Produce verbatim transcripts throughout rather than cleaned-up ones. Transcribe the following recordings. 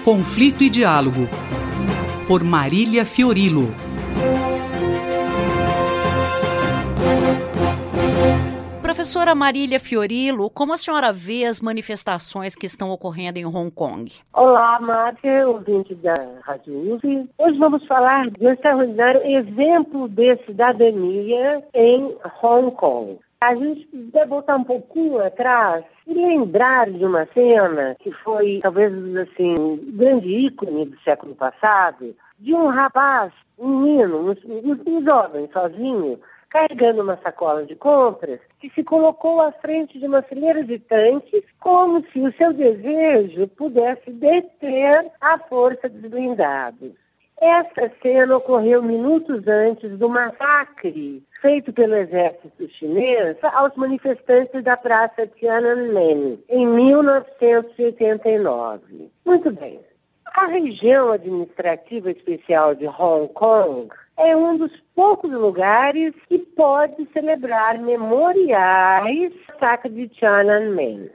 Conflito e Diálogo, por Marília Fiorilo. Professora Marília Fiorilo, como a senhora vê as manifestações que estão ocorrendo em Hong Kong? Olá, Márcia, ouvinte da Rádio U S I. Hoje vamos falar de um extraordinário exemplo de cidadania em Hong Kong. A gente deve voltar um pouquinho atrás e lembrar de uma cena que foi, talvez, assim, um grande ícone do século passado, de um rapaz, um menino, um, um jovem, sozinho, carregando uma sacola de compras, que se colocou à frente de uma fileira de tanques, como se o seu desejo pudesse deter a força dos blindados. Essa cena ocorreu minutos antes do massacre feito pelo exército chinês aos manifestantes da Praça Tiananmen, em mil novecentos e oitenta e nove. Muito bem. A região administrativa especial de Hong Kong é um dos poucos lugares que pode celebrar memoriais do massacre de Tiananmen.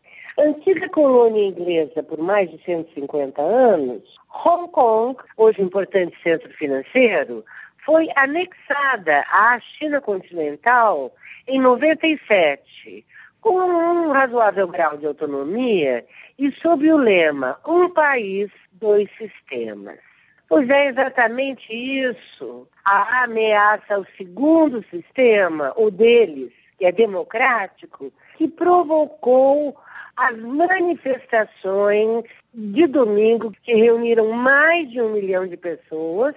Antiga colônia inglesa por mais de cento e cinquenta anos, Hong Kong, hoje importante centro financeiro, foi anexada à China continental em noventa e sete, com um razoável grau de autonomia e sob o lema Um País, Dois Sistemas. Pois é exatamente isso, a ameaça ao segundo sistema, o deles, que é democrático, que provocou as manifestações de domingo que reuniram mais de um milhão de pessoas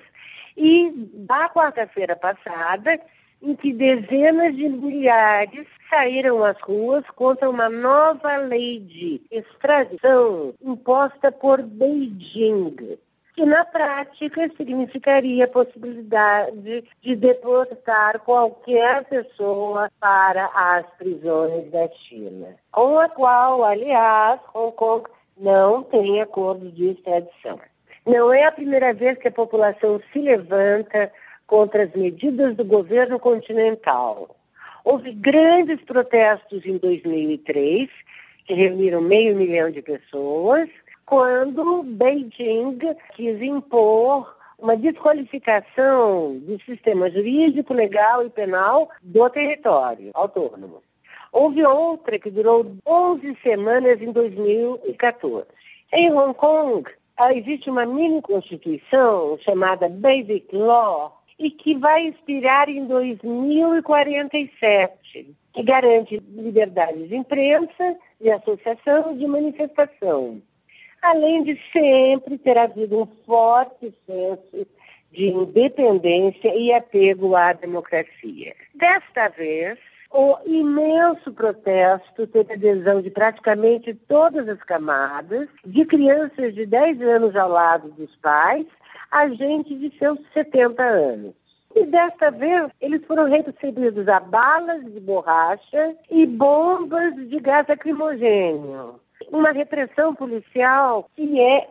e da quarta-feira passada, em que dezenas de milhares saíram às ruas contra uma nova lei de extradição imposta por Beijing, que na prática significaria a possibilidade de deportar qualquer pessoa para as prisões da China, com a qual, aliás, Hong Kong não tem acordo de extradição. Não é a primeira vez que a população se levanta contra as medidas do governo continental. Houve grandes protestos em dois mil e três, que reuniram meio milhão de pessoas, quando Beijing quis impor uma desqualificação do sistema jurídico, legal e penal do território autônomo. Houve outra que durou onze semanas em dois mil e quatorze. Em Hong Kong, existe uma mini-constituição chamada Basic Law e que vai expirar em dois mil e quarenta e sete, que garante liberdade de imprensa, de associação e de manifestação, além de sempre ter havido um forte senso de independência e apego à democracia. Desta vez, o imenso protesto teve adesão de praticamente todas as camadas, de crianças de dez anos ao lado dos pais, a gente de seus setenta anos. E desta vez, eles foram recebidos a balas de borracha e bombas de gás lacrimogêneo. Uma repressão policial que é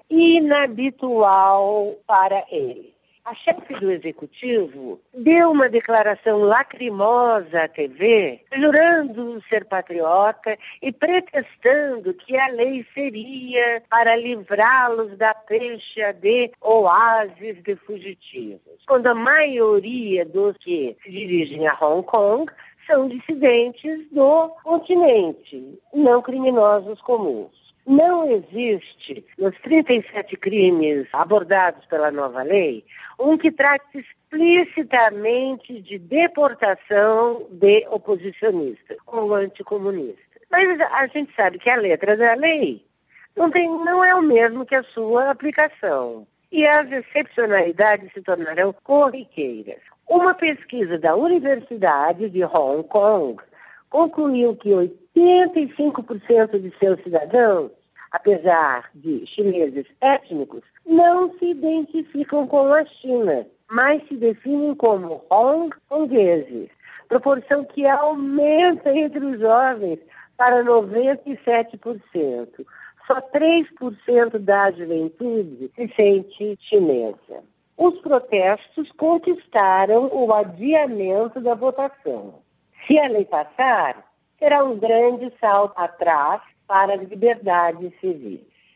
inabitual para eles. A chefe do executivo deu uma declaração lacrimosa à T V, jurando ser patriota e pretextando que a lei seria para livrá-los da pecha de oásis de fugitivos, quando a maioria dos que se dirigem a Hong Kong são dissidentes do continente, não criminosos comuns. Não existe, nos trinta e sete crimes abordados pela nova lei, um que trate explicitamente de deportação de oposicionistas ou anticomunistas. Mas a gente sabe que a letra da lei não, tem, não é o mesmo que a sua aplicação. E as excepcionalidades se tornarão corriqueiras. Uma pesquisa da Universidade de Hong Kong concluiu que oitenta e cinco por cento de seus cidadãos, apesar de chineses étnicos, não se identificam com a China, mas se definem como Hong Kongueses, proporção que aumenta entre os jovens para noventa e sete por cento. Só três por cento da juventude se sente chinesa. Os protestos conquistaram o adiamento da votação. Se a lei passar, será um grande salto atrás para as liberdades civis.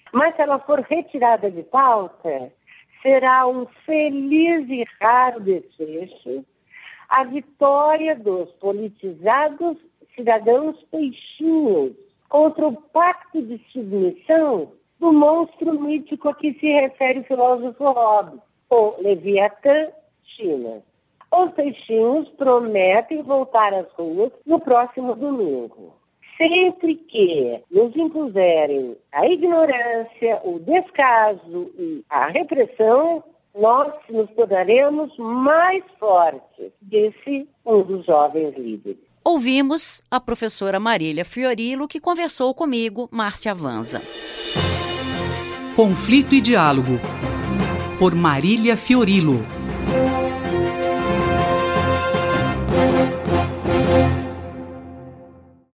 Mas se ela for retirada de pauta, será um feliz e raro desfecho a vitória dos politizados cidadãos peixinhos contra o pacto de submissão do monstro mítico a que se refere o filósofo Hobbes, o Leviatã China. Os peixinhos prometem voltar às ruas no próximo domingo. Sempre que nos impuserem a ignorância, o descaso e a repressão, nós nos tornaremos mais fortes, disse um dos jovens líderes. Ouvimos a professora Marília Fiorilo, que conversou comigo, Márcia Vanza. Conflito e Diálogo, por Marília Fiorilo.